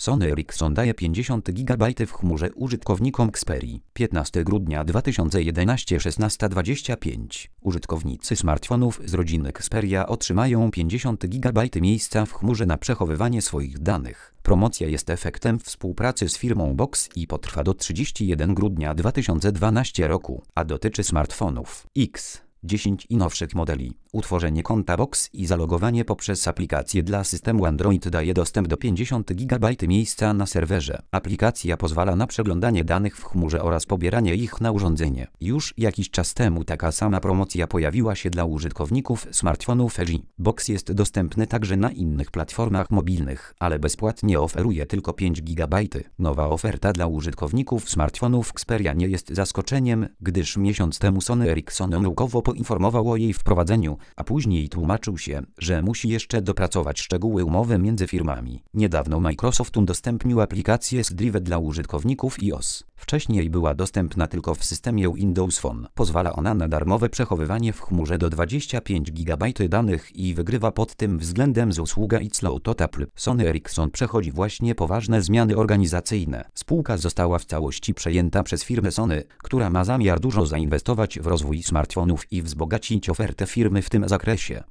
Sony Ericsson daje 50 GB w chmurze użytkownikom Xperii. 15 grudnia 2011 16:25. Użytkownicy smartfonów z rodziny Xperia otrzymają 50 GB miejsca w chmurze na przechowywanie swoich danych. Promocja jest efektem współpracy z firmą Box i potrwa do 31 grudnia 2012 roku, a dotyczy smartfonów X10 i nowszych modeli. Utworzenie konta Box i zalogowanie poprzez aplikację dla systemu Android daje dostęp do 50 GB miejsca na serwerze. Aplikacja pozwala na przeglądanie danych w chmurze oraz pobieranie ich na urządzenie. Już jakiś czas temu taka sama promocja pojawiła się dla użytkowników smartfonów LG. Box jest dostępny także na innych platformach mobilnych, ale bezpłatnie oferuje tylko 5 GB. Nowa oferta dla użytkowników smartfonów Xperia nie jest zaskoczeniem, gdyż miesiąc temu Sony Ericsson omyłkowo poinformował o jej wprowadzeniu, a później tłumaczył się, że musi jeszcze dopracować szczegóły umowy między firmami. Niedawno Microsoft udostępnił aplikację SDrive dla użytkowników iOS. Wcześniej była dostępna tylko w systemie Windows Phone. Pozwala ona na darmowe przechowywanie w chmurze do 25 GB danych i wygrywa pod tym względem z usługą iCloud od Apple. Sony Ericsson przechodzi właśnie poważne zmiany organizacyjne. Spółka została w całości przejęta przez firmę Sony, która ma zamiar dużo zainwestować w rozwój smartfonów i wzbogacić ofertę firmy w tym zakresie.